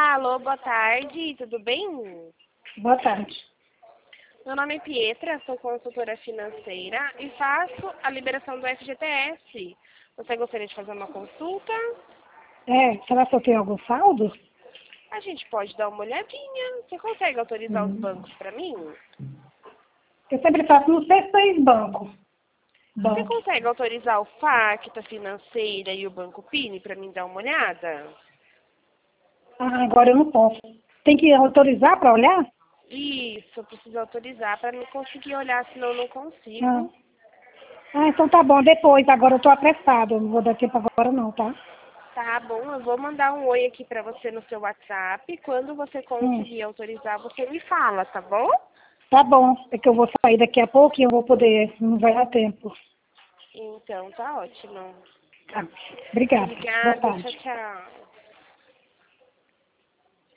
Alô, boa tarde, tudo bem? Boa tarde. Meu nome é Pietra, sou consultora financeira e faço a liberação do FGTS. Você gostaria de fazer uma consulta? Será que eu tenho algum saldo? A gente pode dar uma olhadinha. Você consegue autorizar os bancos para mim? Eu sempre faço no C6 banco. Você consegue autorizar o Facta Financeira e o Banco Pini para mim dar uma olhada? Ah, agora eu não posso. Tem que autorizar para olhar? Isso, eu preciso autorizar para não conseguir olhar, senão eu não consigo. Então tá bom, depois. Agora eu tô apressada. Eu não vou dar tempo agora não, tá? Tá bom, eu vou mandar um oi aqui para você no seu WhatsApp. Quando você conseguir autorizar, você me fala, tá bom? Tá bom. É que eu vou sair daqui a pouco e eu vou poder. Não vai dar tempo. Então, tá ótimo. Tá. Obrigada. Boa Obrigada, tchau, tarde. tchau.